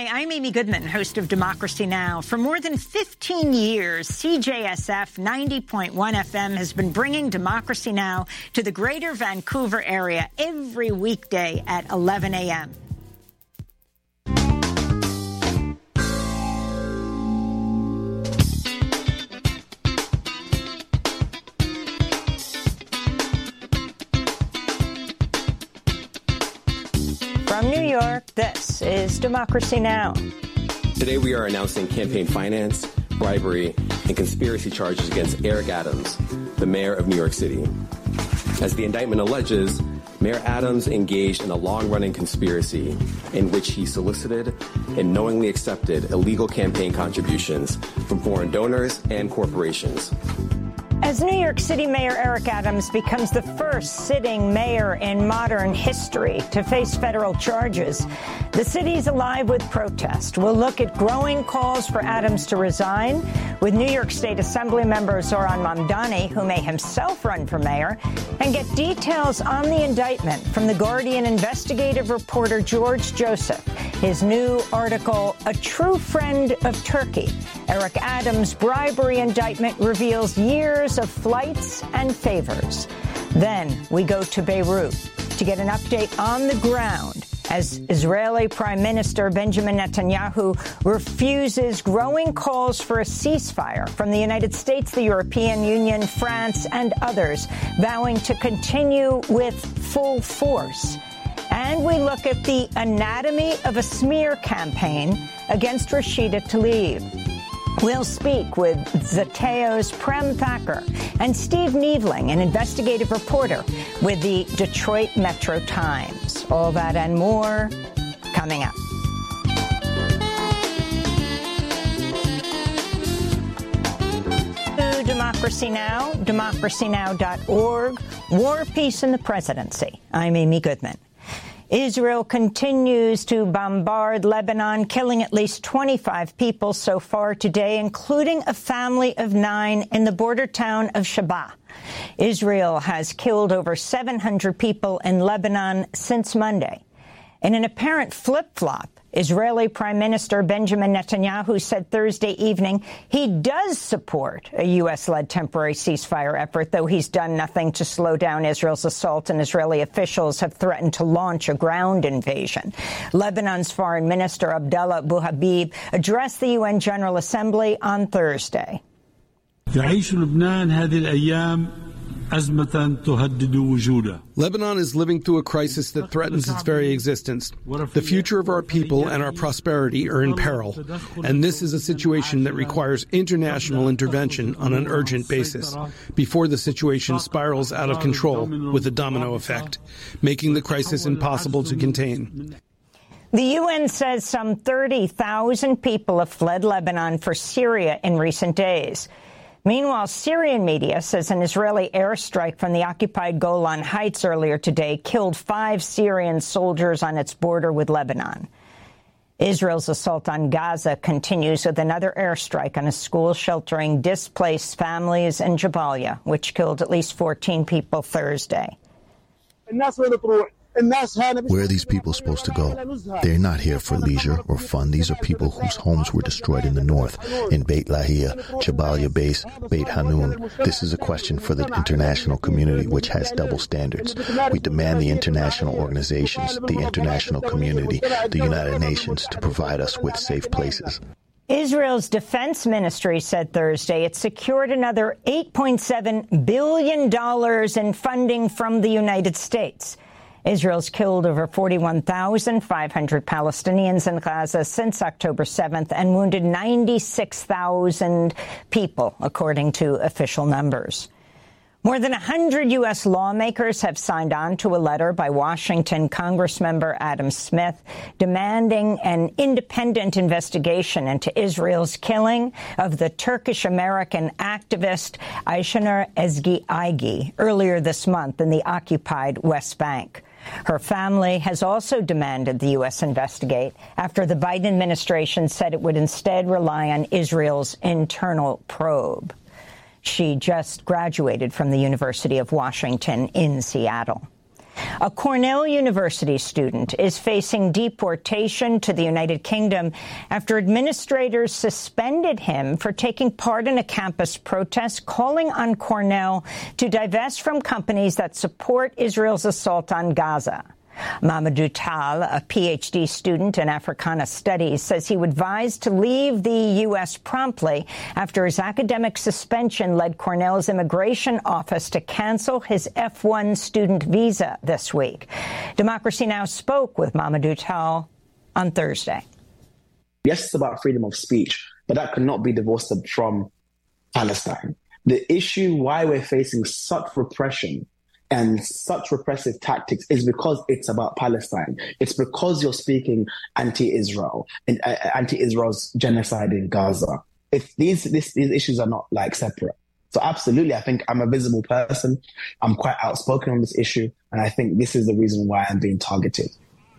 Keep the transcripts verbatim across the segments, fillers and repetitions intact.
Hi, I'm Amy Goodman, host of Democracy Now! For more than fifteen years, C J S F ninety point one F M has been bringing Democracy Now! To the greater Vancouver area every weekday at eleven a m From New York, this is Democracy Now! Today we are announcing campaign finance, bribery, and conspiracy charges against Eric Adams, the mayor of New York City. As the indictment alleges, Mayor Adams engaged in a long-running conspiracy in which he solicited and knowingly accepted illegal campaign contributions from foreign donors and corporations. As New York City Mayor Eric Adams becomes the first sitting mayor in modern history to face federal charges, the city's alive with protest. We'll look at growing calls for Adams to resign with New York State Assembly member Zohran Mamdani, who may himself run for mayor, and get details on the indictment from The Guardian investigative reporter George Joseph. His new article, A True Friend of Turkey. Eric Adams' bribery indictment reveals years of flights and favors. Then we go to Beirut to get an update on the ground as Israeli Prime Minister Benjamin Netanyahu refuses growing calls for a ceasefire from the United States, the European Union, France, and others, vowing to continue with full force. And we look at the anatomy of a smear campaign against Rashida Tlaib. We'll speak with Zateo's Prem Thacker and Steve Neveling, an investigative reporter with the Detroit Metro Times. All that and more coming up. To Democracy Now!, democracy now dot org, War, Peace, and the Presidency. I'm Amy Goodman. Israel continues to bombard Lebanon, killing at least twenty-five people so far today, including a family of nine in the border town of Sheba. Israel has killed over seven hundred people in Lebanon since Monday. In an apparent flip-flop, Israeli Prime Minister Benjamin Netanyahu said Thursday evening he does support a U S-led temporary ceasefire effort, though he's done nothing to slow down Israel's assault, and Israeli officials have threatened to launch a ground invasion. Lebanon's Foreign Minister Abdallah Abu Habib addressed the U N General Assembly on Thursday. Lebanon is living through a crisis that threatens its very existence. The future of our people and our prosperity are in peril, and this is a situation that requires international intervention on an urgent basis before the situation spirals out of control with a domino effect, making the crisis impossible to contain. The U N says some thirty thousand people have fled Lebanon for Syria in recent days. Meanwhile, Syrian media says an Israeli airstrike from the occupied Golan Heights earlier today killed five Syrian soldiers on its border with Lebanon. Israel's assault on Gaza continues with another airstrike on a school sheltering displaced families in Jabalia, which killed at least fourteen people Thursday. Where are these people supposed to go? They're not here for leisure or fun. These are people whose homes were destroyed in the north, in Beit Lahia, Jabalia Base, Beit Hanun. This is a question for the international community, which has double standards. We demand the international organizations, the international community, the United Nations to provide us with safe places. Israel's defense ministry said Thursday it secured another eight point seven billion dollars in funding from the United States. Israel's killed over forty-one thousand five hundred Palestinians in Gaza since October seventh and wounded ninety-six thousand people, according to official numbers. More than one hundred U S lawmakers have signed on to a letter by Washington Congressmember Adam Smith demanding an independent investigation into Israel's killing of the Turkish-American activist Ayşenur Ezgi Aygi earlier this month in the occupied West Bank. Her family has also demanded the U S investigate after the Biden administration said it would instead rely on Israel's internal probe. She just graduated from the University of Washington in Seattle. A Cornell University student is facing deportation to the United Kingdom after administrators suspended him for taking part in a campus protest calling on Cornell to divest from companies that support Israel's assault on Gaza. Mamadou Tal, a P H D student in Africana Studies, says he would advise to leave the U S promptly after his academic suspension led Cornell's immigration office to cancel his F one student visa this week. Democracy Now! Spoke with Mamadou Tal on Thursday. Yes, it's about freedom of speech, but that cannot be divorced from Palestine. The issue why we're facing such repression and such repressive tactics is because it's about Palestine. It's because you're speaking anti-Israel and uh, anti-Israel's genocide in Gaza. If these, this, these issues are not like separate. So absolutely, I think I'm a visible person. I'm quite outspoken on this issue. And I think this is the reason why I'm being targeted.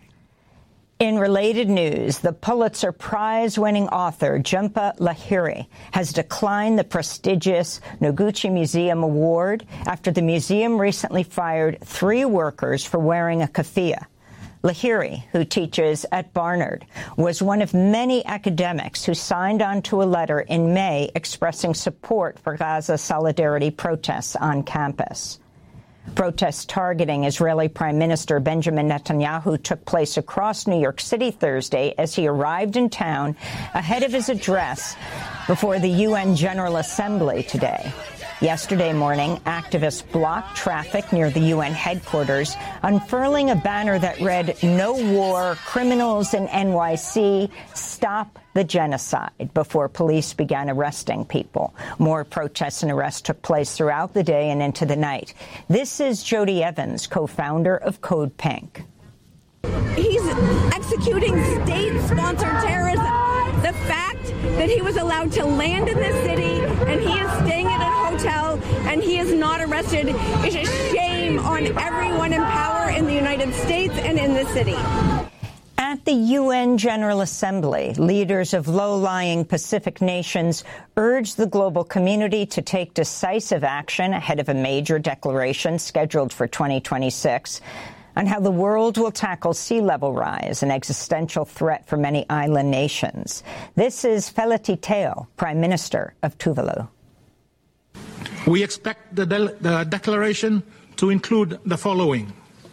In related news, the Pulitzer Prize-winning author Jhumpa Lahiri has declined the prestigious Noguchi Museum Award after the museum recently fired three workers for wearing a keffiyeh. Lahiri, who teaches at Barnard, was one of many academics who signed on to a letter in May expressing support for Gaza solidarity protests on campus. Protests targeting Israeli Prime Minister Benjamin Netanyahu took place across New York City Thursday as he arrived in town ahead of his address before the U N General Assembly today. Yesterday morning, activists blocked traffic near the U N headquarters, unfurling a banner that read, "No war, criminals in N Y C, stop the genocide," before police began arresting people. More protests and arrests took place throughout the day and into the night. This is Jody Evans, co-founder of Code Pink. He's executing state-sponsored terrorism. The fact that he was allowed to land in this city and he is staying at a hotel and he is not arrested is a shame on everyone in power in the United States and in this city. At the U N General Assembly, leaders of low-lying Pacific nations urged the global community to take decisive action ahead of a major declaration scheduled for twenty twenty-six on how the world will tackle sea level rise, an existential threat for many island nations. This is Feleti Teo, Prime Minister of Tuvalu. We expect the, de- the declaration to include the following.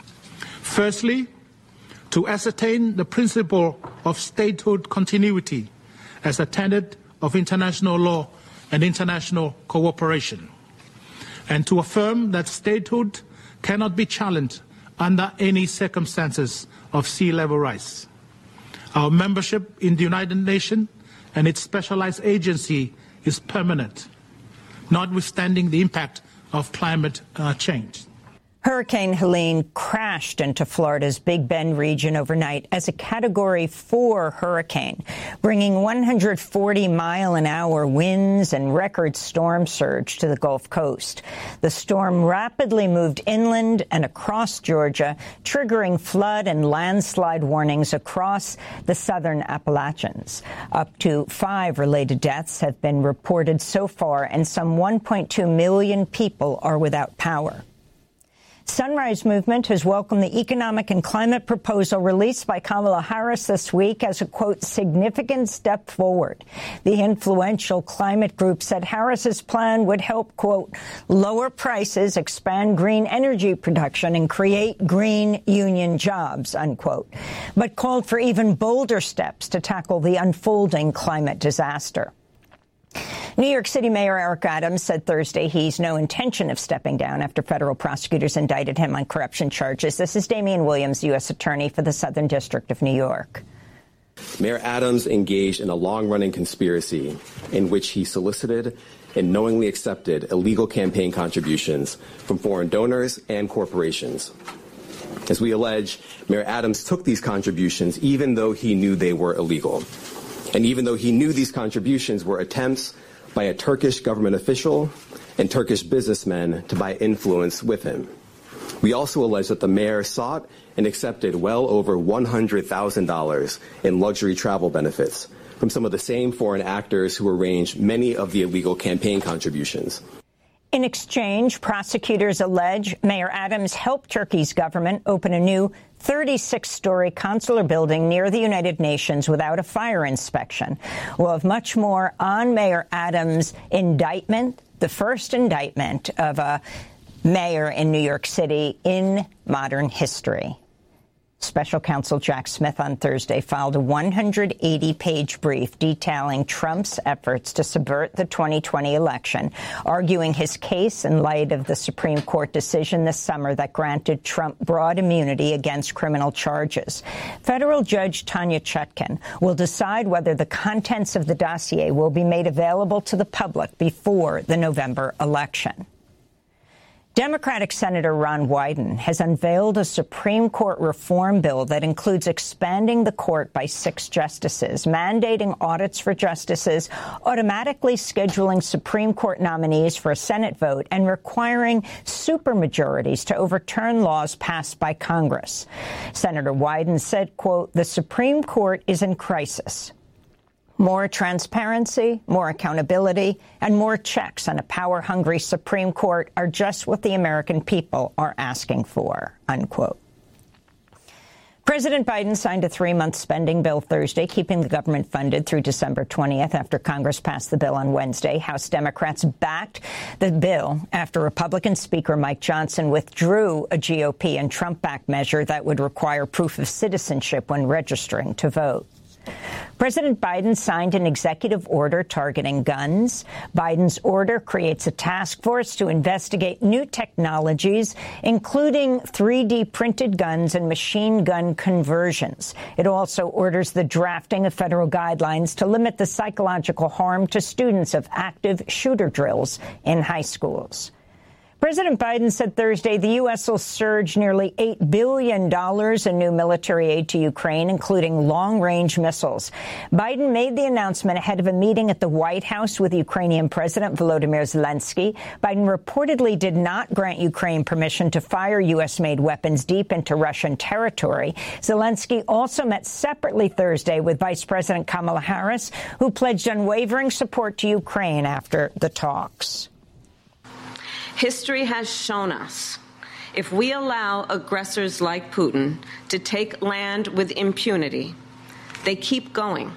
Firstly, to ascertain the principle of statehood continuity as a tenet of international law and international cooperation, and to affirm that statehood cannot be challenged under any circumstances of sea level rise. Our membership in the United Nations and its specialized agency is permanent, notwithstanding the impact of climate uh, change. Hurricane Helene crashed into Florida's Big Bend region overnight as a Category four hurricane, bringing one hundred forty mile an hour winds and record storm surge to the Gulf Coast. The storm rapidly moved inland and across Georgia, triggering flood and landslide warnings across the southern Appalachians. Up to five related deaths have been reported so far, and some one point two million people are without power. Sunrise Movement has welcomed the economic and climate proposal released by Kamala Harris this week as a, quote, significant step forward. The influential climate group said Harris's plan would help, quote, lower prices, expand green energy production, and create green union jobs, unquote, but called for even bolder steps to tackle the unfolding climate disaster. New York City Mayor Eric Adams said Thursday he's no intention of stepping down after federal prosecutors indicted him on corruption charges. This is Damian Williams, U S Attorney for the Southern District of New York. Mayor Adams engaged in a long-running conspiracy in which he solicited and knowingly accepted illegal campaign contributions from foreign donors and corporations. As we allege, Mayor Adams took these contributions even though he knew they were illegal. And even though he knew these contributions were attempts by a Turkish government official and Turkish businessmen to buy influence with him. We also allege that the mayor sought and accepted well over one hundred thousand dollars in luxury travel benefits from some of the same foreign actors who arranged many of the illegal campaign contributions. In exchange, prosecutors allege Mayor Adams helped Turkey's government open a new thirty-six story consular building near the United Nations without a fire inspection. We'll have much more on Mayor Adams' indictment, the first indictment of a mayor in New York City in modern history. Special counsel Jack Smith on Thursday filed a one hundred eighty page brief detailing Trump's efforts to subvert the twenty twenty election, arguing his case in light of the Supreme Court decision this summer that granted Trump broad immunity against criminal charges. Federal Judge Tanya Chutkan will decide whether the contents of the dossier will be made available to the public before the November election. Democratic Senator Ron Wyden has unveiled a Supreme Court reform bill that includes expanding the court by six justices, mandating audits for justices, automatically scheduling Supreme Court nominees for a Senate vote, and requiring supermajorities to overturn laws passed by Congress. Senator Wyden said, quote, "The Supreme Court is in crisis. More transparency, more accountability, and more checks on a power-hungry Supreme Court are just what the American people are asking for," unquote. President Biden signed a three-month spending bill Thursday, keeping the government funded through December twentieth after Congress passed the bill on Wednesday. House Democrats backed the bill after Republican Speaker Mike Johnson withdrew a G O P and Trump-backed measure that would require proof of citizenship when registering to vote. President Biden signed an executive order targeting guns. Biden's order creates a task force to investigate new technologies, including three D printed guns and machine gun conversions. It also orders the drafting of federal guidelines to limit the psychological harm to students of active shooter drills in high schools. President Biden said Thursday the U S will surge nearly eight billion dollars in new military aid to Ukraine, including long-range missiles. Biden made the announcement ahead of a meeting at the White House with Ukrainian President Volodymyr Zelensky. Biden reportedly did not grant Ukraine permission to fire U S-made weapons deep into Russian territory. Zelensky also met separately Thursday with Vice President Kamala Harris, who pledged unwavering support to Ukraine after the talks. History has shown us if we allow aggressors like Putin to take land with impunity, they keep going.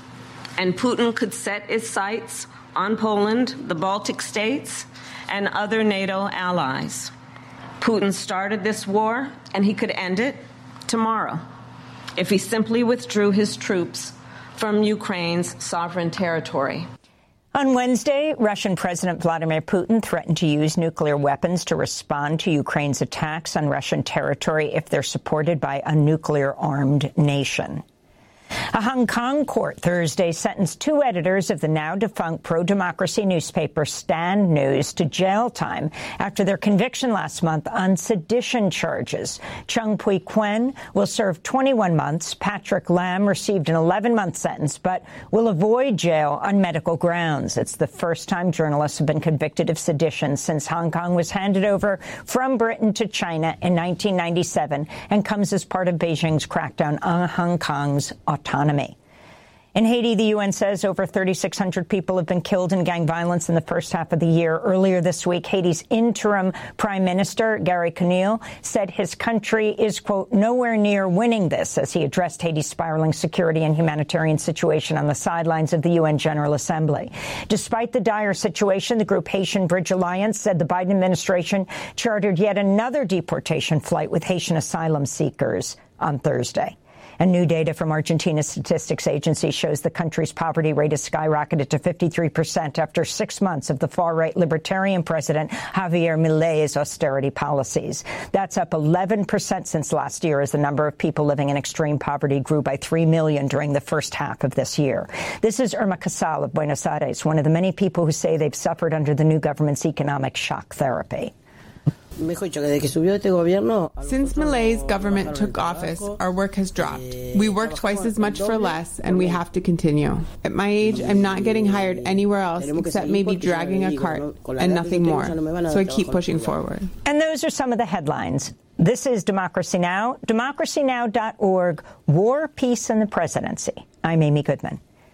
And Putin could set his sights on Poland, the Baltic states, and other NATO allies. Putin started this war, and he could end it tomorrow if he simply withdrew his troops from Ukraine's sovereign territory. On Wednesday, Russian President Vladimir Putin threatened to use nuclear weapons to respond to Ukraine's attacks on Russian territory if they're supported by a nuclear-armed nation. A Hong Kong court Thursday sentenced two editors of the now-defunct pro-democracy newspaper Stand News to jail time after their conviction last month on sedition charges. Chung Pui-Kuen will serve twenty-one months. Patrick Lam received an eleven month sentence but will avoid jail on medical grounds. It's the first time journalists have been convicted of sedition since Hong Kong was handed over from Britain to China in nineteen ninety-seven and comes as part of Beijing's crackdown on Hong Kong's autonomy. In Haiti, the U N says over thirty-six hundred people have been killed in gang violence in the first half of the year. Earlier this week, Haiti's interim prime minister, Gary Conille, said his country is, quote, nowhere near winning this as he addressed Haiti's spiraling security and humanitarian situation on the sidelines of the U N General Assembly. Despite the dire situation, the group Haitian Bridge Alliance said the Biden administration chartered yet another deportation flight with Haitian asylum seekers on Thursday. And new data from Argentina's statistics agency shows the country's poverty rate has skyrocketed to fifty-three percent after six months of the far-right libertarian president Javier Milei's austerity policies. That's up eleven percent since last year as the number of people living in extreme poverty grew by three million during the first half of this year. This is Irma Casal of Buenos Aires, one of the many people who say they've suffered under the new government's economic shock therapy. Since Milei's government took office, our work has dropped. We work twice as much for less, and we have to continue. At my age, I'm not getting hired anywhere else except maybe dragging a cart and nothing more. So I keep pushing forward. And those are some of the headlines. This is Democracy Now!, democracy now dot org, War, Peace, and the Presidency. I'm Amy Goodman.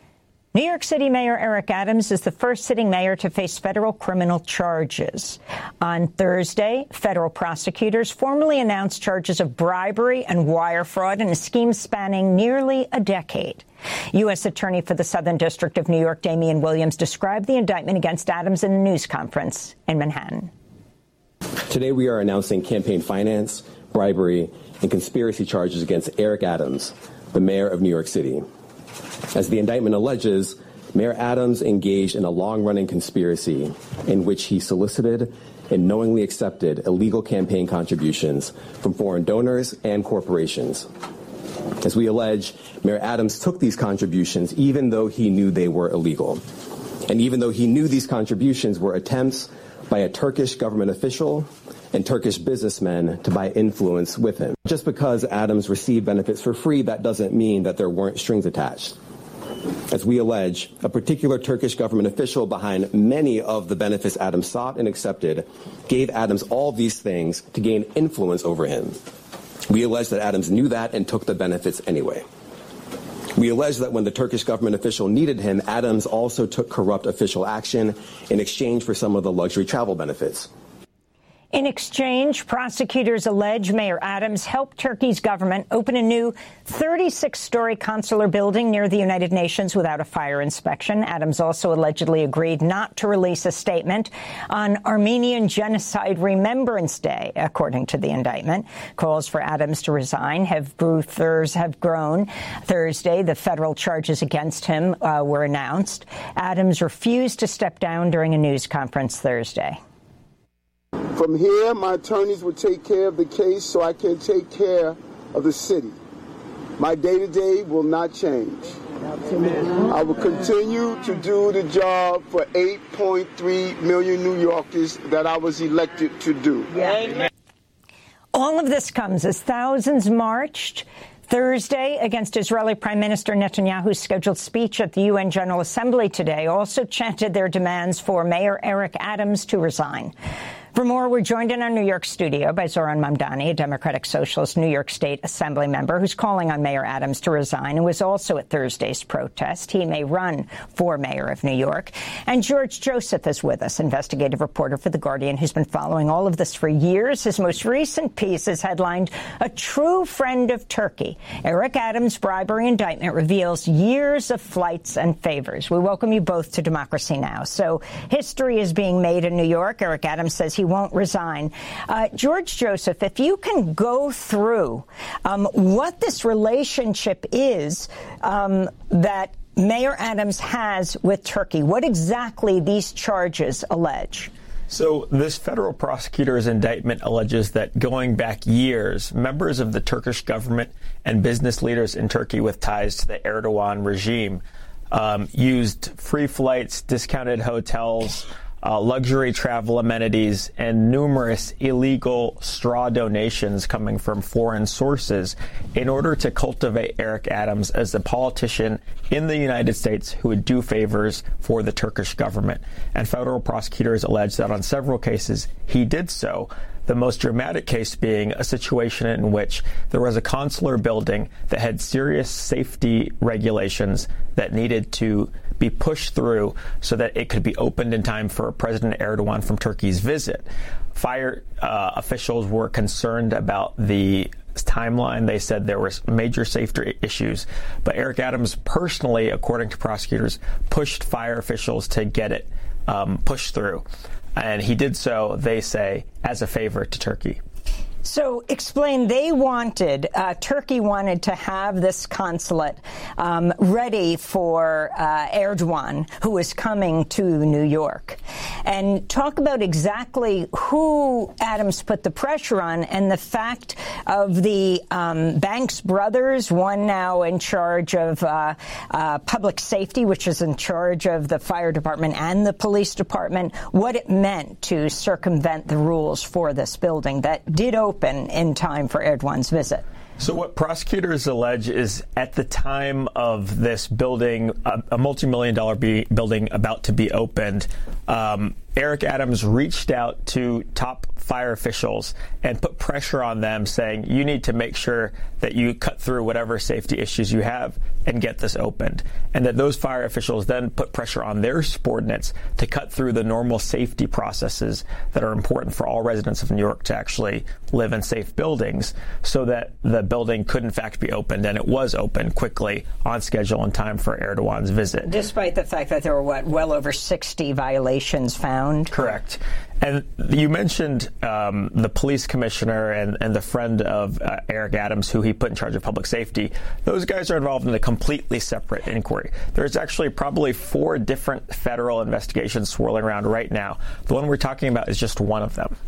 New York City Mayor Eric Adams is the first sitting mayor to face federal criminal charges. On Thursday, federal prosecutors formally announced charges of bribery and wire fraud in a scheme spanning nearly a decade. U S Attorney for the Southern District of New York, Damian Williams, described the indictment against Adams in a news conference in Manhattan. Today we are announcing campaign finance, bribery, and conspiracy charges against Eric Adams, the mayor of New York City. As the indictment alleges, Mayor Adams engaged in a long-running conspiracy in which he solicited and knowingly accepted illegal campaign contributions from foreign donors and corporations. As we allege, Mayor Adams took these contributions even though he knew they were illegal, and even though he knew these contributions were attempts by a Turkish government official and Turkish businessmen to buy influence with him. Just because Adams received benefits for free, that doesn't mean that there weren't strings attached. As we allege, a particular Turkish government official behind many of the benefits Adams sought and accepted gave Adams all these things to gain influence over him. We allege that Adams knew that and took the benefits anyway. We allege that when the Turkish government official needed him, Adams also took corrupt official action in exchange for some of the luxury travel benefits. In exchange, prosecutors allege Mayor Adams helped Turkey's government open a new thirty-six story consular building near the United Nations without a fire inspection. Adams also allegedly agreed not to release a statement on Armenian Genocide Remembrance Day, according to the indictment. Calls for Adams to resign have, grew, have grown. Thursday, the federal charges against him uh, were announced. Adams refused to step down during a news conference Thursday. From here, my attorneys will take care of the case so I can take care of the city. My day-to-day will not change. I will continue to do the job for eight point three million New Yorkers that I was elected to do. Yeah. All of this comes as thousands marched Thursday against Israeli Prime Minister Netanyahu's scheduled speech at the U N General Assembly today, also chanted their demands for Mayor Eric Adams to resign. For more, we're joined in our New York studio by Zoran Mamdani, a Democratic Socialist New York State Assembly member who's calling on Mayor Adams to resign and was also at Thursday's protest. He may run for mayor of New York. And George Joseph is with us, investigative reporter for The Guardian, who's been following all of this for years. His most recent piece is headlined, "A True Friend of Turkey. Eric Adams' bribery indictment reveals years of flights and favors." We welcome you both to Democracy Now! So history is being made in New York. Eric Adams says he won't resign. Uh, George Joseph, if you can go through um, what this relationship is um, that Mayor Adams has with Turkey, what exactly these charges allege? So this federal prosecutor's indictment alleges that going back years, members of the Turkish government and business leaders in Turkey with ties to the Erdogan regime um, used free flights, discounted hotels, Uh, luxury travel amenities, and numerous illegal straw donations coming from foreign sources in order to cultivate Eric Adams as a politician in the United States who would do favors for the Turkish government. And federal prosecutors allege that on several cases he did so. The most dramatic case being a situation in which there was a consular building that had serious safety regulations that needed to be pushed through so that it could be opened in time for President Erdogan from Turkey's visit. Fire uh, officials were concerned about the timeline. They said there were major safety issues. But Eric Adams personally, according to prosecutors, pushed fire officials to get it um, pushed through. And he did so, they say, as a favor to Turkey. So explain, they wanted, uh, Turkey wanted to have this consulate um, ready for uh, Erdogan, who is coming to New York. And talk about exactly who Adams put the pressure on and the fact of the um, Banks brothers, one now in charge of uh, uh, public safety, which is in charge of the fire department and the police department, what it meant to circumvent the rules for this building that did open open in time for Erdogan's visit. So what prosecutors allege is at the time of this building, a, a multi-million dollar be, building about to be opened, um, Eric Adams reached out to top fire officials and put pressure on them saying, you need to make sure that you cut through whatever safety issues you have and get this opened. And that those fire officials then put pressure on their subordinates to cut through the normal safety processes that are important for all residents of New York to actually live in safe buildings, so that the building could in fact be opened, and it was opened quickly, on schedule, in time for Erdogan's visit. Despite the fact that there were, what, well over sixty violations found? Correct. And you mentioned um, the police commissioner and, and the friend of uh, Eric Adams, who he put in charge of public safety. Those guys are involved in a completely separate inquiry. There's actually probably four different federal investigations swirling around right now. The one we're talking about is just one of them.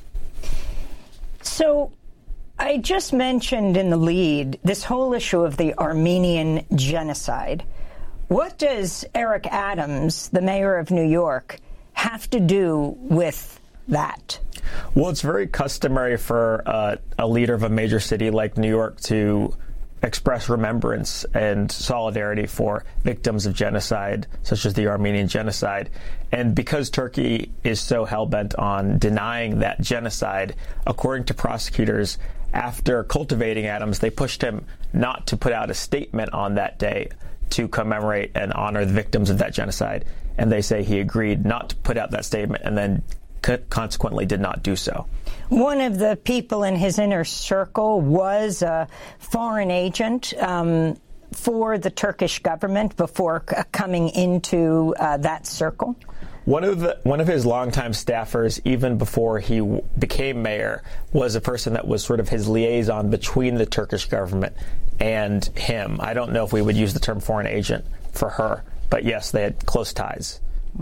So I just mentioned in the lead this whole issue of the Armenian genocide. What does Eric Adams, the mayor of New York, have to do with that? Well, it's very customary for uh, a leader of a major city like New York to express remembrance and solidarity for victims of genocide, such as the Armenian genocide. And because Turkey is so hell-bent on denying that genocide, according to prosecutors, after cultivating Adams, they pushed him not to put out a statement on that day to commemorate and honor the victims of that genocide. And they say he agreed not to put out that statement, and then consequently did not do so. One of the people in his inner circle was a foreign agent um, for the Turkish government before c- coming into uh, that circle. One of the one of his longtime staffers, even before he w- became mayor, was a person that was sort of his liaison between the Turkish government and him. I don't know if we would use the term foreign agent for her, but yes, they had close ties.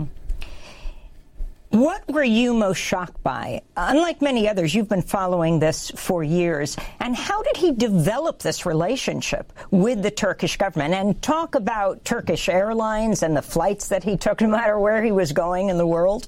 What were you most shocked by? Unlike many others, you've been following this for years. And how did he develop this relationship with the Turkish government? And talk about Turkish Airlines and the flights that he took, no matter where he was going in the world.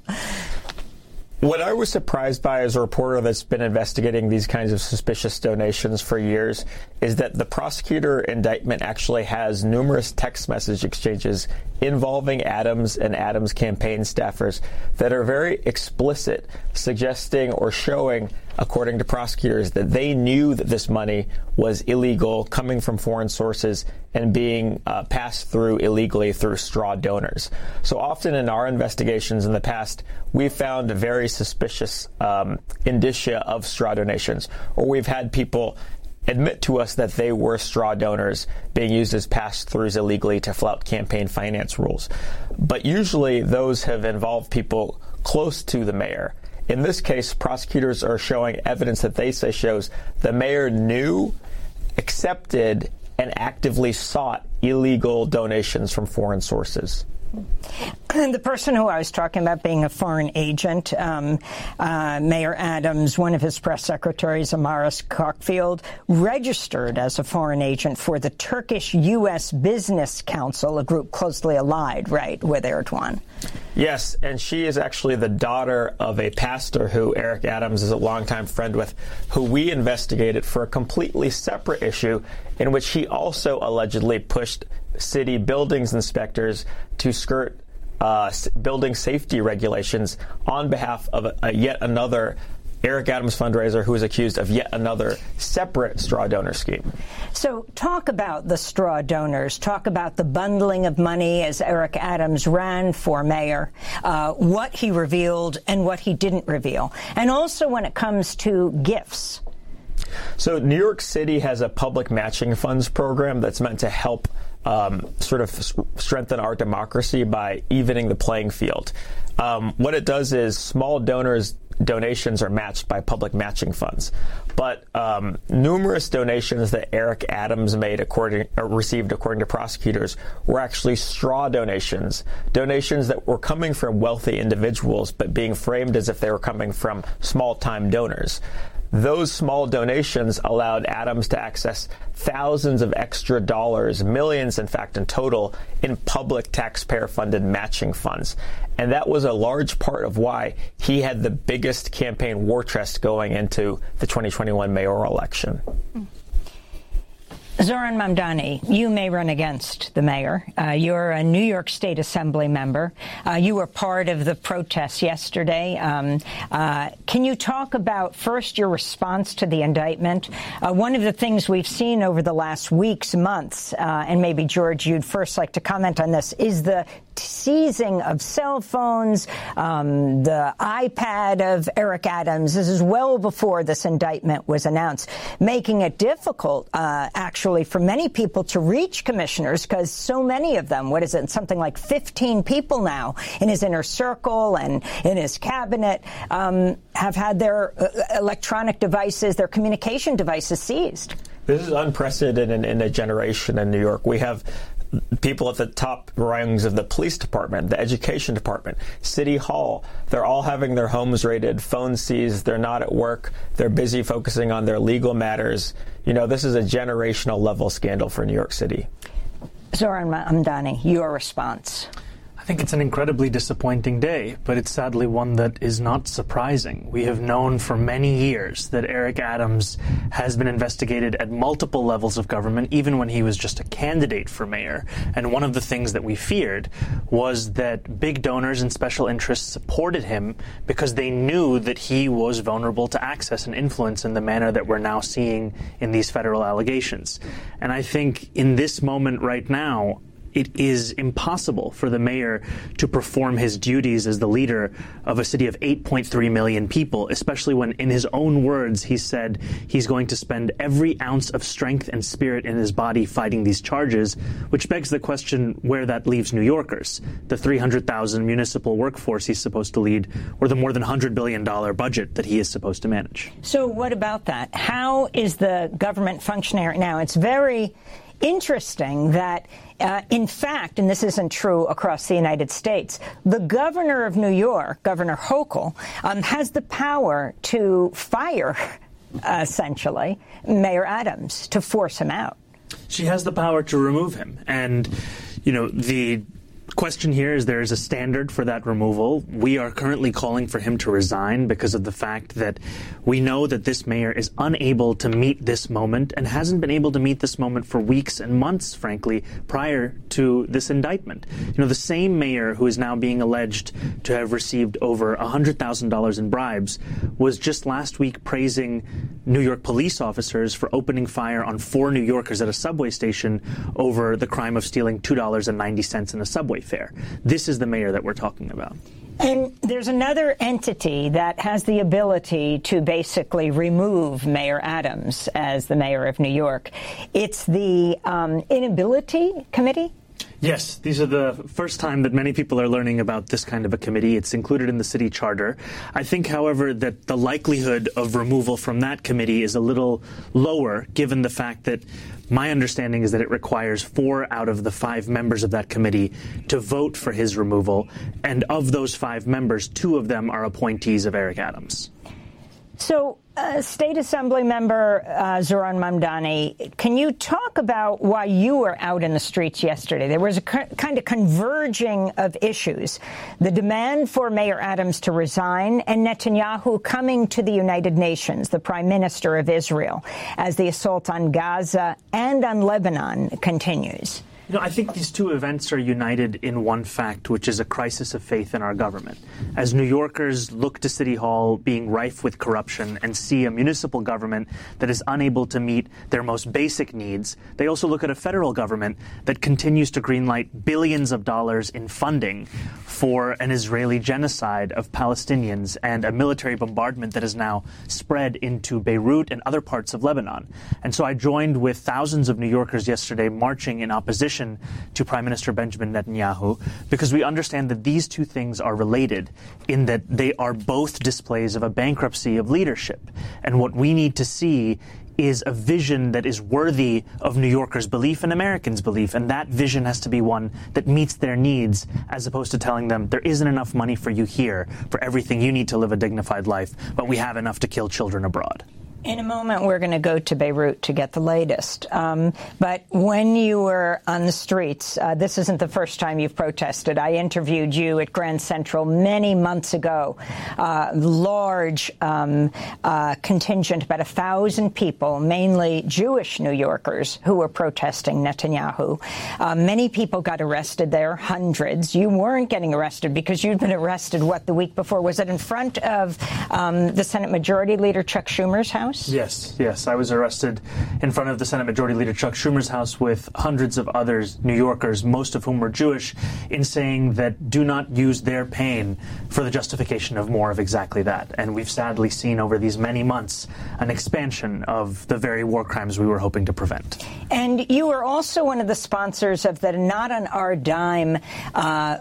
What I was surprised by as a reporter that's been investigating these kinds of suspicious donations for years is that the prosecutor indictment actually has numerous text message exchanges involving Adams and Adams campaign staffers that are very explicit, suggesting or showing, according to prosecutors, that they knew that this money was illegal, coming from foreign sources, and being uh, passed through illegally through straw donors. So often in our investigations in the past, we've found very suspicious um, indicia of straw donations, or we've had people admit to us that they were straw donors being used as pass-throughs illegally to flout campaign finance rules. But usually those have involved people close to the mayor. In this case, prosecutors are showing evidence that they say shows the mayor knew, accepted, and actively sought illegal donations from foreign sources. And the person who I was talking about being a foreign agent, um, uh, Mayor Adams, one of his press secretaries, Amaris Cockfield, registered as a foreign agent for the Turkish U S Business Council, a group closely allied, right, with Erdogan. Yes, and she is actually the daughter of a pastor who Eric Adams is a longtime friend with, who we investigated for a completely separate issue in which he also allegedly pushed city buildings inspectors to skirt uh, building safety regulations on behalf of a, a yet another Eric Adams fundraiser who is accused of yet another separate straw donor scheme. So talk about the straw donors. Talk about the bundling of money as Eric Adams ran for mayor, uh, what he revealed and what he didn't reveal. And also when it comes to gifts. So New York City has a public matching funds program that's meant to help um, sort of strengthen our democracy by evening the playing field. Um, what it does is small donors donations are matched by public matching funds. But um, numerous donations that Eric Adams made according uh, received according to prosecutors were actually straw donations, donations that were coming from wealthy individuals but being framed as if they were coming from small-time donors. Those small donations allowed Adams to access thousands of extra dollars, millions, in fact, in total, in public taxpayer-funded matching funds. And that was a large part of why he had the biggest campaign war chest going into the twenty twenty-one mayoral election. Zohran Mamdani, you may run against the mayor. Uh, you're a New York State Assembly member. Uh, you were part of the protests yesterday. Um, uh, can you talk about, first, your response to the indictment? Uh, one of the things we've seen over the last weeks, months, uh, and maybe, George, you'd first like to comment on this, is the seizing of cell phones, um, the iPad of Eric Adams. This is well before this indictment was announced, making it difficult, uh, actually, for many people to reach commissioners because so many of them, what is it, something like fifteen people now in his inner circle and in his cabinet, um, have had their uh, electronic devices, their communication devices seized. This is unprecedented in, in a generation in New York. We have people at the top rungs of the police department, the education department, City Hall. They're all having their homes raided, phones seized. They're not at work. They're busy focusing on their legal matters. You know, this is a generational level scandal for New York City. Zohran Mamdani, your response. I think it's an incredibly disappointing day, but it's sadly one that is not surprising. We have known for many years that Eric Adams has been investigated at multiple levels of government, even when he was just a candidate for mayor. And one of the things that we feared was that big donors and special interests supported him because they knew that he was vulnerable to access and influence in the manner that we're now seeing in these federal allegations. And I think in this moment right now, it is impossible for the mayor to perform his duties as the leader of a city of eight point three million people, especially when, in his own words, he said he's going to spend every ounce of strength and spirit in his body fighting these charges, which begs the question where that leaves New Yorkers, the three hundred thousand municipal workforce he's supposed to lead, or the more than one hundred billion dollars budget that he is supposed to manage. So what about that? How is the government functioning right now? It's very interesting that, uh, in fact, and this isn't true across the United States, the governor of New York, Governor Hochul, um, has the power to fire, uh, essentially, Mayor Adams, to force him out. She has the power to remove him. And, you know, the question here is there is a standard for that removal. We are currently calling for him to resign because of the fact that we know that this mayor is unable to meet this moment and hasn't been able to meet this moment for weeks and months, frankly, prior to this indictment. You know, the same mayor who is now being alleged to have received over one hundred thousand dollars in bribes was just last week praising New York police officers for opening fire on four New Yorkers at a subway station over the crime of stealing two dollars and ninety cents in a subway fare. This is the mayor that we're talking about. And there's another entity that has the ability to basically remove Mayor Adams as the mayor of New York. It's the um, Inability Committee. Yes, these are the first time that many people are learning about this kind of a committee. It's included in the city charter. I think, however, that the likelihood of removal from that committee is a little lower, given the fact that my understanding is that it requires four out of the five members of that committee to vote for his removal. And of those five members, two of them are appointees of Eric Adams. So, uh, State Assembly member uh, Zohran Mamdani, can you talk about why you were out in the streets yesterday? There was a co- kind of converging of issues. The demand for Mayor Adams to resign and Netanyahu coming to the United Nations, the Prime Minister of Israel, as the assault on Gaza and on Lebanon continues. You know, I think these two events are united in one fact, which is a crisis of faith in our government. As New Yorkers look to City Hall being rife with corruption and see a municipal government that is unable to meet their most basic needs, they also look at a federal government that continues to greenlight billions of dollars in funding for an Israeli genocide of Palestinians and a military bombardment that has now spread into Beirut and other parts of Lebanon. And so I joined with thousands of New Yorkers yesterday marching in opposition to Prime Minister Benjamin Netanyahu, because we understand that these two things are related in that they are both displays of a bankruptcy of leadership. And what we need to see is a vision that is worthy of New Yorkers' belief and Americans' belief, and that vision has to be one that meets their needs, as opposed to telling them there isn't enough money for you here for everything you need to live a dignified life, but we have enough to kill children abroad. In a moment, we're going to go to Beirut to get the latest. Um, but when you were on the streets, uh, this isn't the first time you've protested. I interviewed you at Grand Central many months ago. Uh, large um, uh, contingent, about a thousand people, mainly Jewish New Yorkers, who were protesting Netanyahu. Uh, many people got arrested there, hundreds. You weren't getting arrested because you'd been arrested, what, the week before? Was it in front of um, the Senate Majority Leader Chuck Schumer's house? Yes, yes. I was arrested in front of the Senate Majority Leader Chuck Schumer's house with hundreds of others, New Yorkers, most of whom were Jewish, in saying that do not use their pain for the justification of more of exactly that. And we've sadly seen over these many months an expansion of the very war crimes we were hoping to prevent. And you were also one of the sponsors of the Not on Our Dime uh,